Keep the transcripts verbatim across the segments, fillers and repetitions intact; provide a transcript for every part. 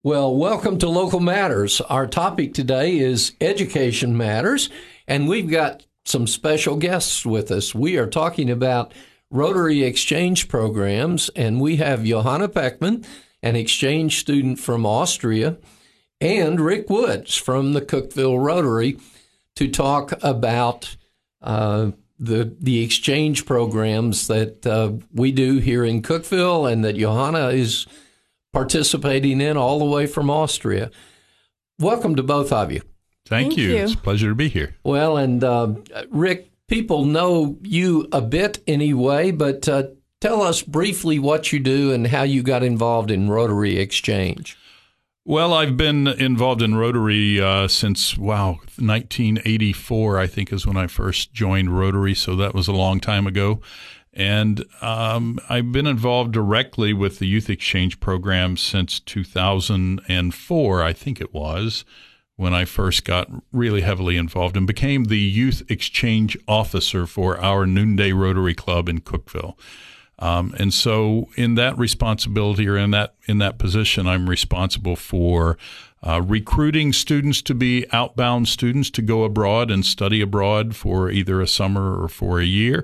Well, welcome to Local Matters. Our topic today is Education Matters, and we've got some special guests with us. We are talking about Rotary Exchange programs, and we have Johanna Peckman, an exchange student from Austria, and Rick Woods from the Cookeville Rotary to talk about uh, the the exchange programs that uh, we do here in Cookeville and that Johanna is participating in all the way from Austria. Welcome to both of you. Thank, Thank you. you. It's a pleasure to be here. Well, and uh, Rick, people know you a bit anyway, but uh, tell us briefly what you do and how you got involved in Rotary Exchange. Well, I've been involved in Rotary uh, since, wow, nineteen eighty-four, I think, is when I first joined Rotary, so that was a long time ago. And um, I've been involved directly with the Youth Exchange program since two thousand four, I think it was, when I first got really heavily involved and became the Youth Exchange Officer for our Noonday Rotary Club in Cookeville. Um, and so in that responsibility or in that in that position, I'm responsible for uh, recruiting students to be outbound students to go abroad and study abroad for either a summer or for a year.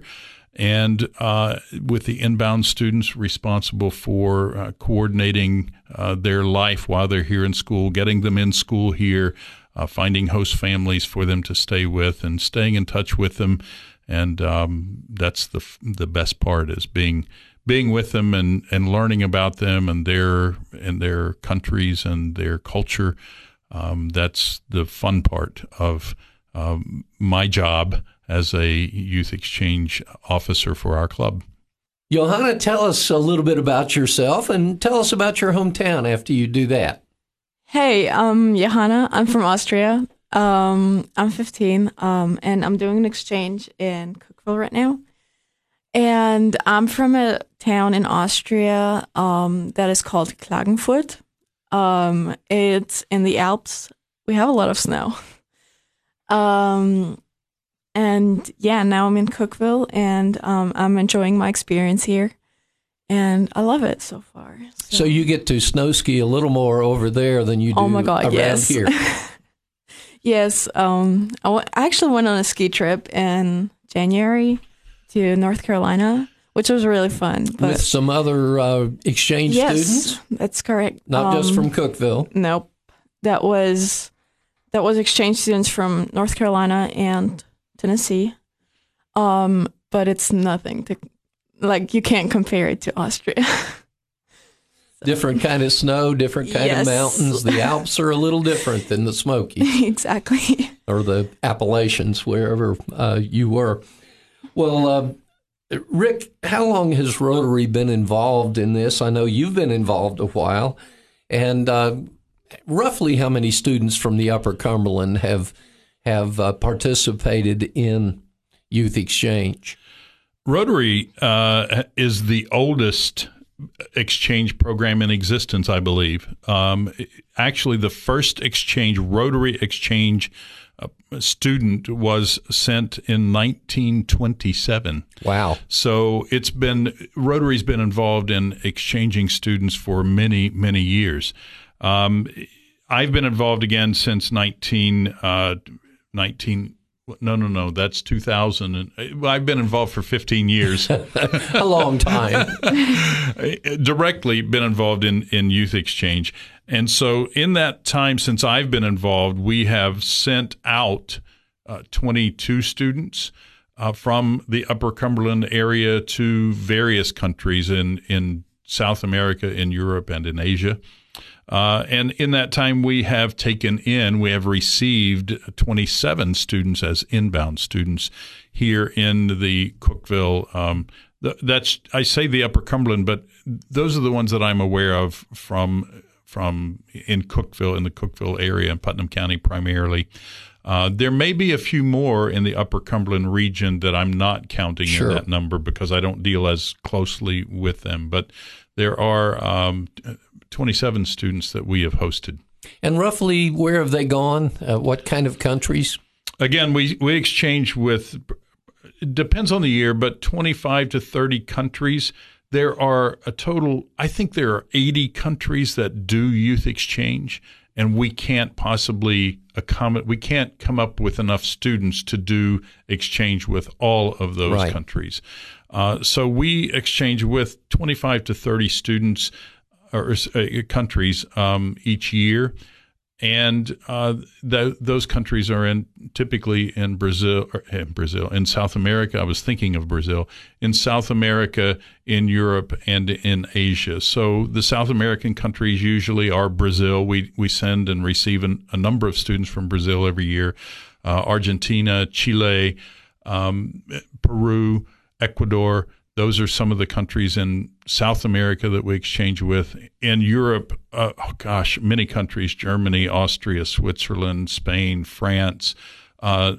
And uh, with the inbound students responsible for uh, coordinating uh, their life while they're here in school, getting them in school here, uh, finding host families for them to stay with and staying in touch with them. And um, that's the the best part is being being with them and, and learning about them and their and their countries and their culture. Um, that's the fun part of um, my job as a youth exchange officer for our club. Johanna, tell us a little bit about yourself and tell us about your hometown after you do that. Hey, I'm Johanna. I'm from Austria. Um, I'm fifteen, um, and I'm doing an exchange in Cookeville right now. And I'm from a town in Austria um, that is called Klagenfurt. Um, it's in the Alps. We have a lot of snow. Um, and yeah, now I'm in Cookeville, and um, I'm enjoying my experience here. And I love it so far. So, So you get to snow ski a little more over there than you do Oh my God, around yes. here. Yes, um, I, w- I actually went on a ski trip in January to North Carolina, which was really fun. But With some other uh, exchange yes, students, that's correct. not just Um, from Cookeville. Nope, that was that was exchange students from North Carolina and Tennessee. Um, but it's nothing to like. You can't compare it to Austria. Different kind of snow, different kind Yes. of mountains. The Alps are a little different than the Smokies Exactly. or the Appalachians, wherever uh, you were. Well, uh, Rick, how long has Rotary been involved in this? I know you've been involved a while. And uh, roughly how many students from the Upper Cumberland have, have uh, participated in Youth Exchange? Rotary uh, is the oldest exchange program in existence, I believe. Um, actually, the first exchange, Rotary Exchange uh, student was sent in nineteen twenty-seven. Wow. So it's been, Rotary's been involved in exchanging students for many, many years. Um, I've been involved again since nineteen, uh, nineteen No, no, no. That's two thousand. And I've been involved for fifteen years. A long time. Directly been involved in, in youth exchange. And so in that time since I've been involved, we have sent out uh, twenty-two students uh, from the Upper Cumberland area to various countries in, in South America, in Europe, and in Asia. Uh, and in that time, we have taken in, we have received twenty-seven students as inbound students here in the Cookeville. Um, th- that's I say the Upper Cumberland, but those are the ones that I'm aware of from from in Cookeville, in the Cookeville area, in Putnam County primarily. Uh, there may be a few more in the Upper Cumberland region that I'm not counting Sure. in that number because I don't deal as closely with them. But there are um, twenty-seven students that we have hosted. And roughly, where have they gone? Uh, what kind of countries? Again, we, we exchange with, it depends on the year, but twenty-five to thirty countries. there are a total, I think there are eighty countries that do youth exchange, and we can't possibly accommodate, we can't come up with enough students to do exchange with all of those right. countries. Uh, so we exchange with twenty-five to thirty students or uh, countries um, each year. And uh, th- those countries are in typically in Brazil, or in Brazil, in South America. I was thinking of Brazil, in South America, in Europe, and in Asia. So the South American countries usually are Brazil. We we send and receive an, a number of students from Brazil every year. Uh, Argentina, Chile, um, Peru, Ecuador. Those are some of the countries in South America that we exchange with. In Europe, uh, oh gosh, many countries, Germany, Austria, Switzerland, Spain, France, uh,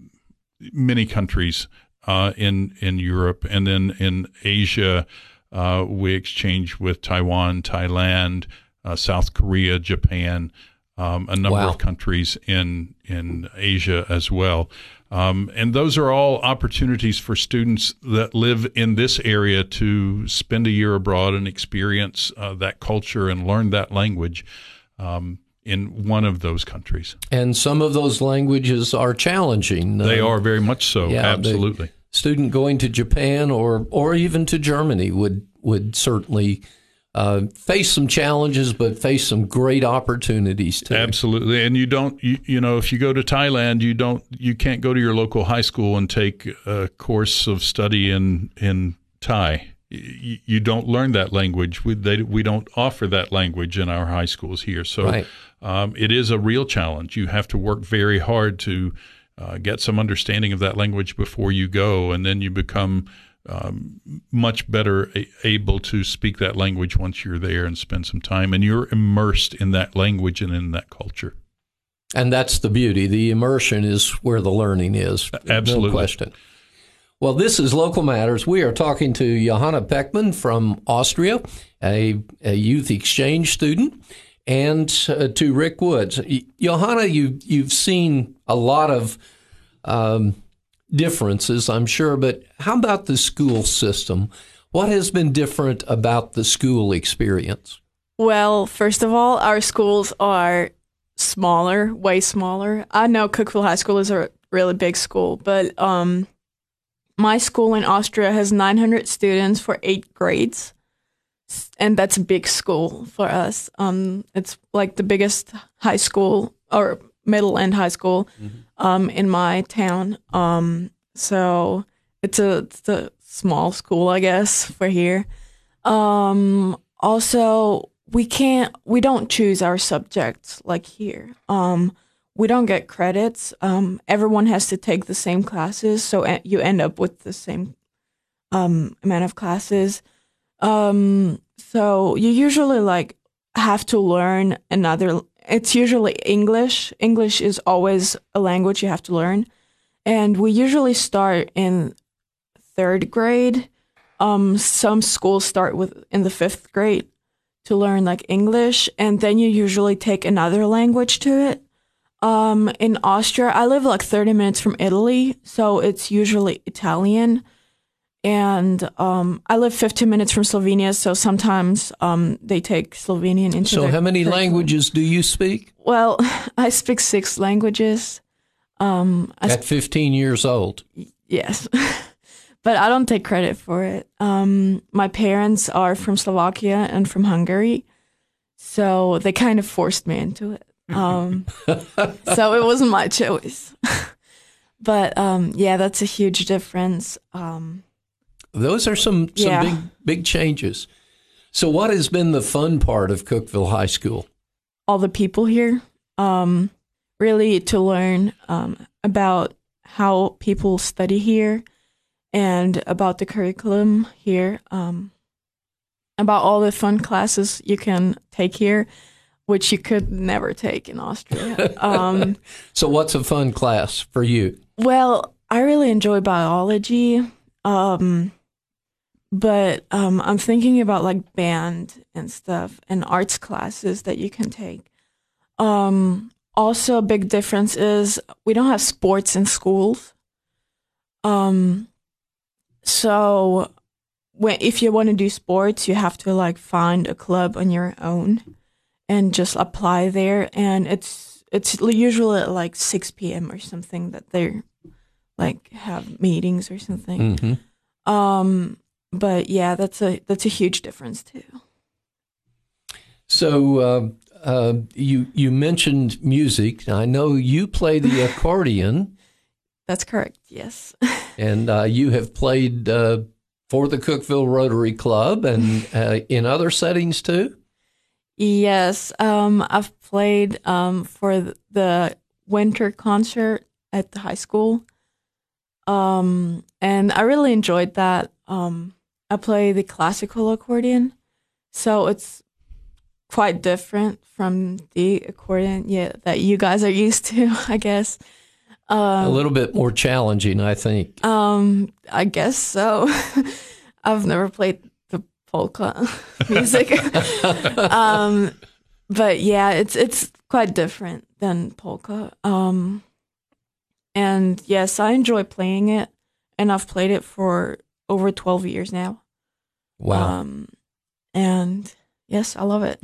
many countries uh, in, in Europe. And then in Asia, uh, we exchange with Taiwan, Thailand, uh, South Korea, Japan, um, a number wow. of countries in, in Asia as well. Um, and those are all opportunities for students that live in this area to spend a year abroad and experience uh, that culture and learn that language um, in one of those countries. And some of those languages are challenging. They uh, are very much so, yeah, absolutely. Student going to Japan or or even to Germany would, would certainly Uh, face some challenges, but face some great opportunities too. Absolutely, and you don't, you, you know, if you go to Thailand, you don't, you can't go to your local high school and take a course of study in in Thai. You, you don't learn that language. We they, we don't offer that language in our high schools here. So right. um, it is a real challenge. You have to work very hard to uh, get some understanding of that language before you go, and then you become Um, much better a- able to speak that language once you're there and spend some time, and you're immersed in that language and in that culture. And that's the beauty. The immersion is where the learning is. Absolutely. No question. Well, this is Local Matters. We are talking to Johanna Peckman from Austria, a, a youth exchange student, and uh, to Rick Woods. Johanna, you, you've seen a lot of um, differences, I'm sure, but how about the school system? What has been different about the school experience? Well, first of all, our schools are smaller, way smaller. I know Cookeville High School is a really big school, but um, my school in Austria has nine hundred students for eight grades, and that's a big school for us. Um, it's like the biggest high school or middle and high school mm-hmm. um, in my town. Um, so it's a, it's a small school, I guess, for here. Um, also, we can't, we don't choose our subjects like here. Um, we don't get credits. Um, everyone has to take the same classes, so you end up with the same um, amount of classes. Um, so you usually like have to learn another. It's usually English. English is always a language you have to learn. And we usually start in third grade. Um, some schools start with in the fifth grade to learn like English. And then you usually take another language to it. Um, in Austria, I live like thirty minutes from Italy. So it's usually Italian. And um, I live fifteen minutes from Slovenia, so sometimes um, they take Slovenian into So their how many curriculum. languages do you speak? Well, I speak six languages. Um, I At fifteen years old? sp- yes. But I don't take credit for it. Um, my parents are from Slovakia and from Hungary, so they kind of forced me into it. Um, so it wasn't my choice. But um, yeah, that's a huge difference. Um Those are some, some Yeah. big big changes. So what has been the fun part of Cookeville High School? all the people here, um, really to learn um, about how people study here and about the curriculum here, um, about all the fun classes you can take here, which you could never take in Austria. Um, So what's a fun class for you? well, I really enjoy biology. Um, But um, I'm thinking about like band and stuff and arts classes that you can take. Um, also, a big difference is we don't have sports in schools. Um, so when if you want to do sports, you have to like find a club on your own and just apply there. And it's it's usually at like six p.m. or something that they're like have meetings or something. Mm-hmm. Um, but yeah, that's a that's a huge difference too. So uh, uh, you you mentioned music. I know you play the accordion. That's correct. Yes. And uh, you have played uh, for the Cookeville Rotary Club and uh, in other settings too? Yes. Um, I've played um, for the winter concert at the high school. Um, and I really enjoyed that. Um, I play the classical accordion, so it's quite different from the accordion yeah, that you guys are used to, I guess. Um, a little bit more challenging, I think. Um, I guess so. I've never played the polka music, um, but yeah, it's it's quite different than polka. Um, and yes, I enjoy playing it, and I've played it for over twelve years now. Wow! Um, and yes, I love it.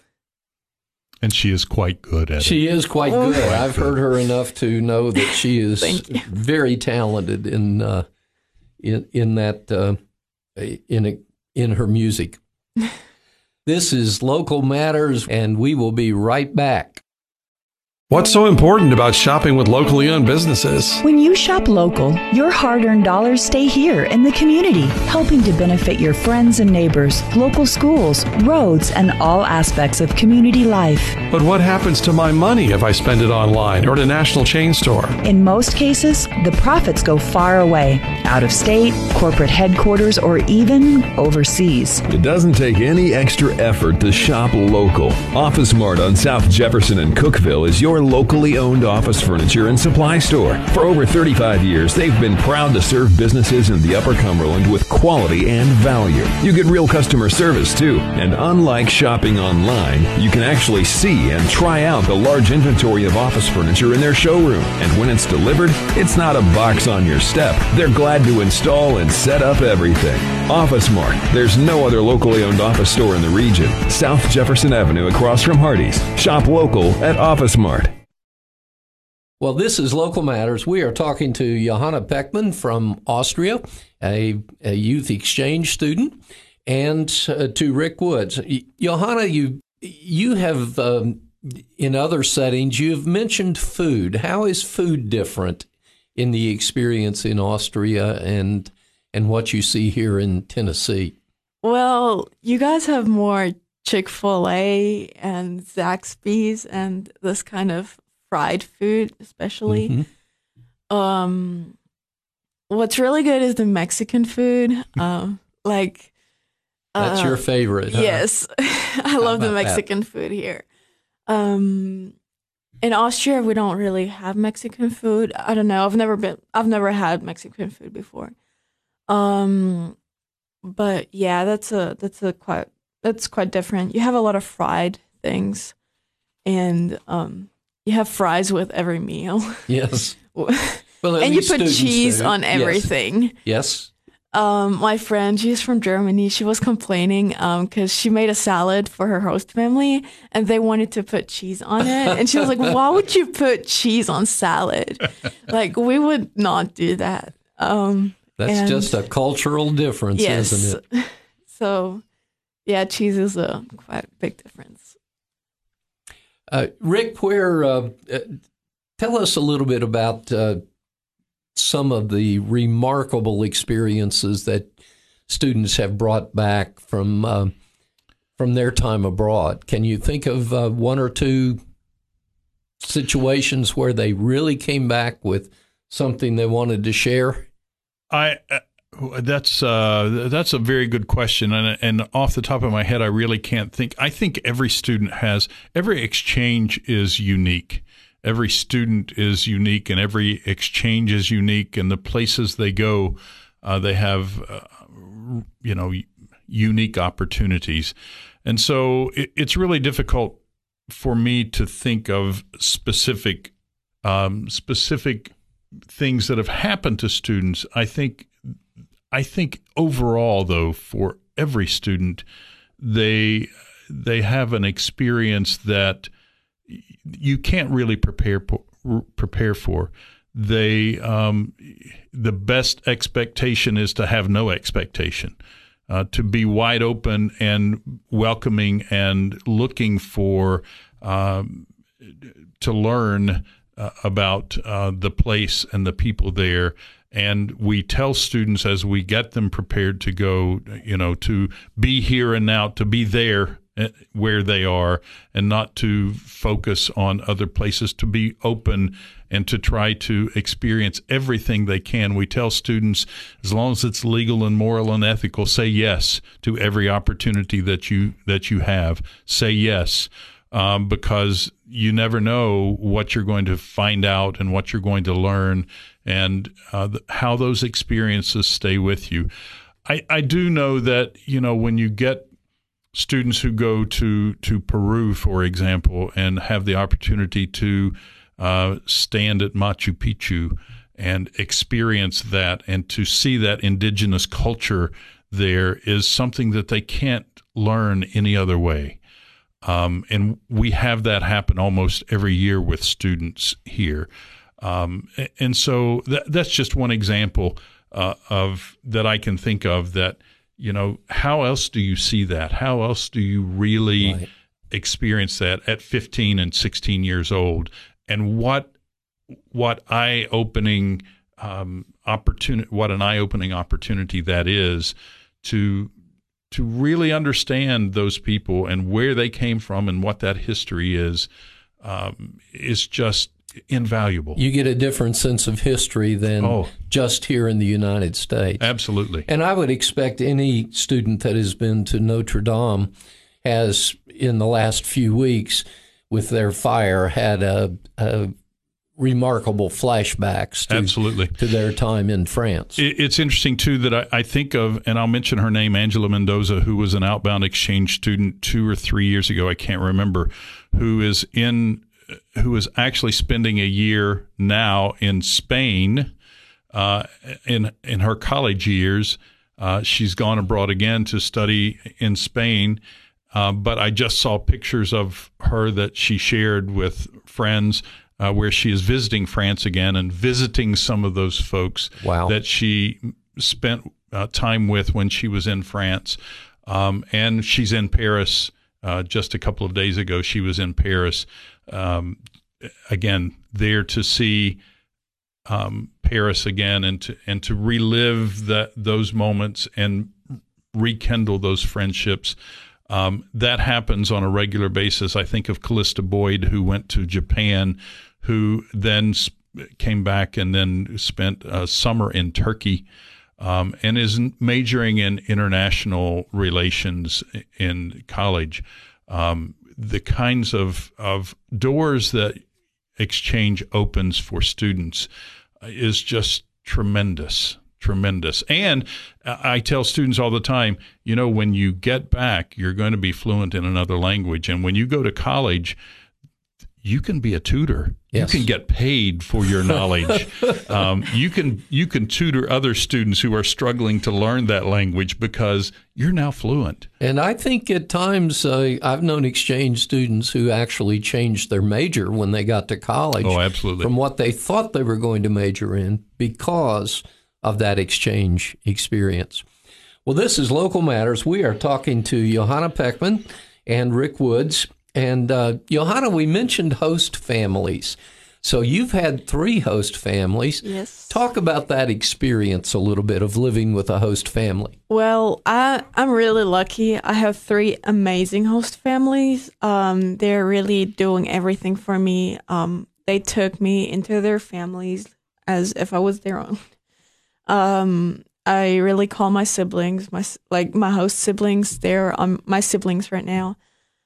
And she is quite good at she it. She is quite good. Quite I've good. heard her enough to know that she is very talented in uh, in in that uh, in a, in her music. This is Local Matters, and we will be right back. What's so important about shopping with locally owned businesses? When you shop local, your hard-earned dollars stay here in the community, helping to benefit your friends and neighbors, local schools, roads, and all aspects of community life. But what happens to my money if I spend it online or at a national chain store? In most cases, the profits go far away, out of state, corporate headquarters, or even overseas. It doesn't take any extra effort to shop local. Office Mart on South Jefferson and Cookeville is your locally owned office furniture and supply store. For over thirty-five years, they've been proud to serve businesses in the Upper Cumberland with quality and value. You get real customer service too, and unlike shopping online, you can actually see and try out the large inventory of office furniture in their showroom. And when it's delivered, it's not a box on your step. They're glad to install and set up everything. Office Mart. There's no other locally owned office store in the region. South Jefferson Avenue across from Hardee's. Shop local at Office Mart. Well, this is Local Matters. We are talking to Johanna Peckman from Austria, a, a youth exchange student, and uh, to Rick Woods. Johanna, you you have, um, in other settings, you've mentioned food. How is food different in the experience in Austria and and what you see here in Tennessee? Well, you guys have more Chick-fil-A and Zaxby's and this kind of fried food, especially. Mm-hmm. Um, what's really good is the Mexican food. Um, like that's uh, your favorite, huh? Yes, I love the Mexican that? food here. Um, in Austria, we don't really have Mexican food. I don't know. I've never been. I've never had Mexican food before. Um, but yeah, that's a that's a quite that's quite different. You have a lot of fried things, and um. You have fries with every meal. Yes. Well, and you put cheese do. on everything. Yes. yes. Um, my friend, she's from Germany. She was complaining because um, she made a salad for her host family, and they wanted to put cheese on it. And she was like, "Why would you put cheese on salad? Like, we would not do that." Um, That's and, just a cultural difference, yes. isn't it? So, yeah, cheese is a quite big difference. Uh, Rick, where uh, uh, tell us a little bit about uh, some of the remarkable experiences that students have brought back from uh, from their time abroad. Can you think of uh, one or two situations where they really came back with something they wanted to share? I. Uh, That's uh, that's a very good question, and and off the top of my head, I really can't think. I think every student has every exchange is unique. Every student is unique, and every exchange is unique. And the places they go, uh, they have uh, you know unique opportunities, and so it, it's really difficult for me to think of specific um, specific things that have happened to students. I think. I think overall, though, for every student, they they have an experience that you can't really prepare prepare for. They um, the best expectation is to have no expectation, uh, to be wide open and welcoming and looking for um, to learn uh, about uh, the place and the people there. And we tell students as we get them prepared to go, you know, to be here and now, to be there where they are and not to focus on other places, to be open and to try to experience everything they can. We tell students, as long as it's legal and moral and ethical, say yes to every opportunity that you that you have. Say yes, um, because you never know what you're going to find out and what you're going to learn and uh, the, how those experiences stay with you. I, I do know that, you know, when you get students who go to, to Peru, for example, and have the opportunity to uh, stand at Machu Picchu and experience that and to see that indigenous culture there is something that they can't learn any other way. Um, and we have that happen almost every year with students here. Um, and so that, that's just one example uh, of that I can think of that, you know, how else do you see that? How else do you really right. experience that at fifteen and sixteen years old? And what what eye-opening um, opportunity, what an eye-opening opportunity that is to to really understand those people and where they came from and what that history is um, is just invaluable. You get a different sense of history than oh. just here in the United States. Absolutely. And I would expect any student that has been to Notre Dame has, in the last few weeks, with their fire, had a, a remarkable flashbacks to, Absolutely. to their time in France. It's interesting, too, that I, I think of, and I'll mention her name, Angela Mendoza, who was an outbound exchange student two or three years ago, I can't remember, who is in who is actually spending a year now in Spain uh, in in her college years. Uh, she's gone abroad again to study in Spain, uh, but I just saw pictures of her that she shared with friends uh, where she is visiting France again and visiting some of those folks wow. that she spent uh, time with when she was in France. Um, and she's in Paris. Uh, just a couple of days ago, she was in Paris. Um, again, there to see um, Paris again and to and to relive that those moments and rekindle those friendships. Um, that happens on a regular basis. I think of Callista Boyd, who went to Japan, who then sp- came back and then spent a summer in Turkey, um, and is majoring in international relations in college. Um, the kinds of, of doors that exchange opens for students is just tremendous, tremendous. And I tell students all the time, you know, when you get back, you're going to be fluent in another language. And when you go to college, you can be a tutor. Yes. You can get paid for your knowledge. um, you can you can tutor other students who are struggling to learn that language because you're now fluent. And I think at times uh, I've known exchange students who actually changed their major when they got to college. Oh, absolutely. From what they thought they were going to major in because of that exchange experience. Well, this is Local Matters. We are talking to Johanna Peckman and Rick Woods. And uh, Johanna, we mentioned host families. So you've had three host families. Yes. Talk about that experience a little bit of living with a host family. Well, I, I'm really lucky. I have three amazing host families. Um, they're really doing everything for me. Um, they took me into their families as if I was their own. Um, I really call my siblings, my like my host siblings, they're um, my siblings right now.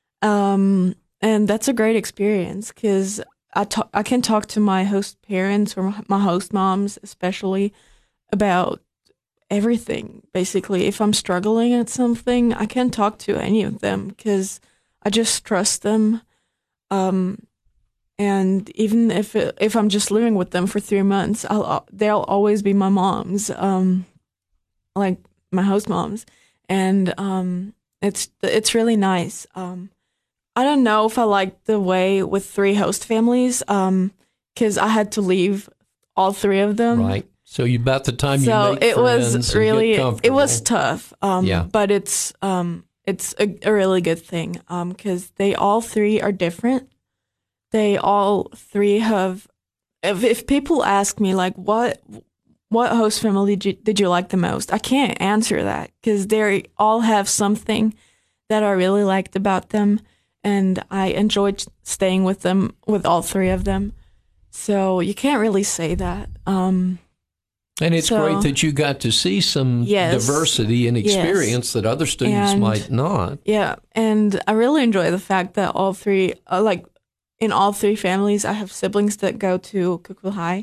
Um, and that's a great experience because I talk, I can talk to my host parents or my host moms, especially about everything. Basically, if I'm struggling at something, I can talk to any of them because I just trust them. Um, and even if it, if I'm just living with them for three months, I'll they'll always be my moms. Um, like my host moms, and um, it's it's really nice. Um, I don't know if I like the way with three host families, um, because I had to leave all three of them. Right. So you about the time so you make it friends was and really get it comfortable. was tough. Um, Yeah. But it's um, it's a, a really good thing. Um, because they all three are different. They all three have. If, if people ask me like what what host family did you, did you like the most, I can't answer that because they all have something that I really liked about them, and I enjoyed staying with them with all three of them. So you can't really say that. Um, and it's so, great that you got to see some yes, diversity and experience yes. that other students And, might not. Yeah, and I really enjoy the fact that all three, uh, like in all three families, I have siblings that go to Cookeville High.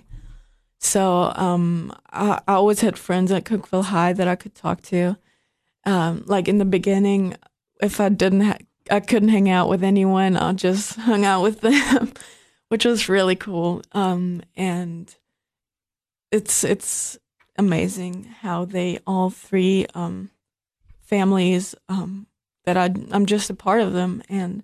So um, I, I always had friends at Cookeville High that I could talk to. Um, like in the beginning, if I didn't, ha- I couldn't hang out with anyone, I just hung out with them, which was really cool. Um, and it's it's amazing how they all three um, families um, that I I'm just a part of them, and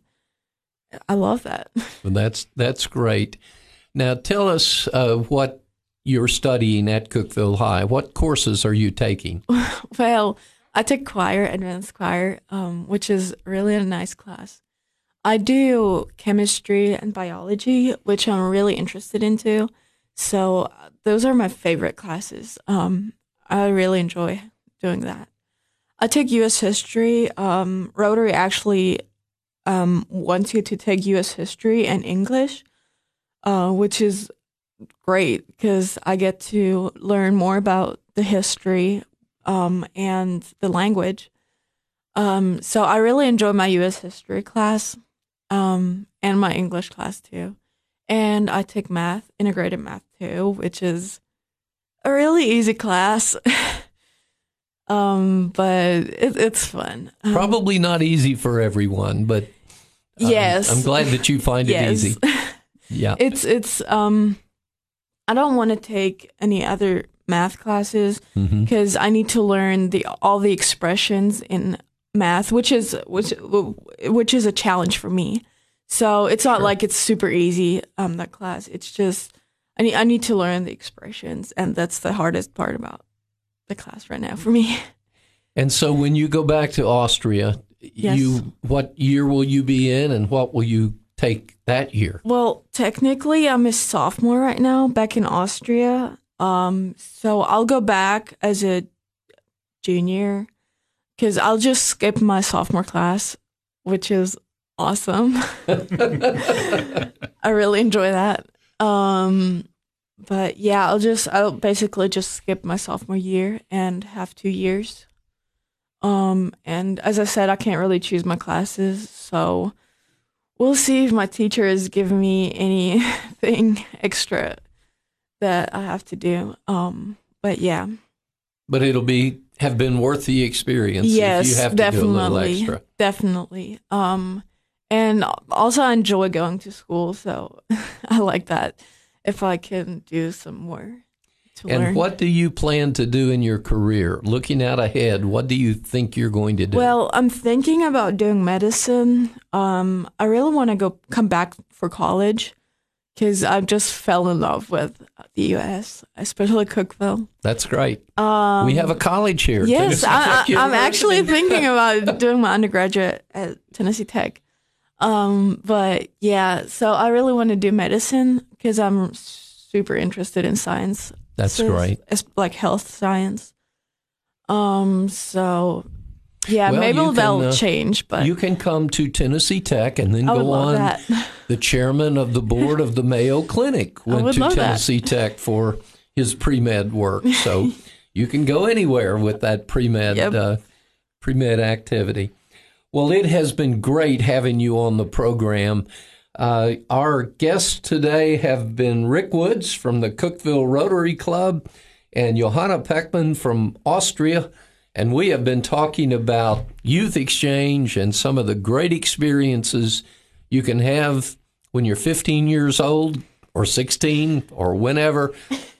I love that. Well, that's that's great. Now tell us uh, what you're studying at Cookeville High. What courses are you taking? Well, I take choir, advanced choir, um, which is really a nice class. I do chemistry and biology, which I'm really interested into. So those are my favorite classes. Um, I really enjoy doing that. I take U S history. Um, Rotary actually um, wants you to take U S history and English, uh, which is great because I get to learn more about the history um, and the language. Um, so I really enjoy my U S history class um, and my English class too. And I take math, integrated math too, which is a really easy class. um, but it, it's fun. Um, Probably not easy for everyone, but um, yes, I'm glad that you find it yes. easy. Yeah, it's it's. Um, I don't want to take any other math classes because mm-hmm. I need to learn the all the expressions in math, which is which which is a challenge for me. So it's not sure. like it's super easy, um, that class. It's just, I need, I need to learn the expressions, and that's the hardest part about the class right now for me. And so when you go back to Austria, yes. you what year will you be in, and what will you take that year? Well, technically, I'm a sophomore right now back in Austria. Um, so I'll go back as a junior because I'll just skip my sophomore class, which is awesome. I really enjoy that. Um, but yeah, I'll just, I'll basically just skip my sophomore year and have two years. Um, and as I said, I can't really choose my classes. So we'll see if my teacher is giving me anything extra that I have to do. Um, but yeah. But it'll be, have been worth the experience yes, if you have to definitely, do a little extra. Definitely. Um, And also, I enjoy going to school, so I like that if I can do some more to and learn. What do you plan to do in your career? Looking out ahead, what do you think you're going to do? Well, I'm thinking about doing medicine. Um, I really want to go come back for college because I just fell in love with the U S, especially Cookeville. That's great. Um, we have a college here. Yes, Tennessee I, Tech I, I'm University. actually thinking about doing my undergraduate at Tennessee Tech. Um, but yeah, so I really want to do medicine because I'm super interested in science. That's so great. It's, it's like health science. Um, so yeah, well, maybe can, they'll uh, change, but you can come to Tennessee Tech and then I go would love on. That. The chairman of the board of the Mayo Clinic went would to love Tennessee that. Tech for his pre-med work. So you can go anywhere with that pre-med, yep. uh, pre-med activity. Well, it has been great having you on the program. Uh, our guests today have been Rick Woods from the Cookeville Rotary Club and Johanna Peckman from Austria, and we have been talking about youth exchange and some of the great experiences you can have when you're fifteen years old or sixteen or whenever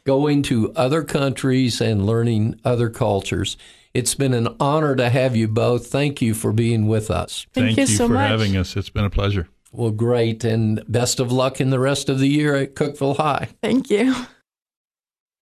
going to other countries and learning other cultures. It's been an honor to have you both. Thank you for being with us. Thank Thank you you so for much. having us. It's been a pleasure. Well, great, and best of luck in the rest of the year at Cookeville High. Thank you.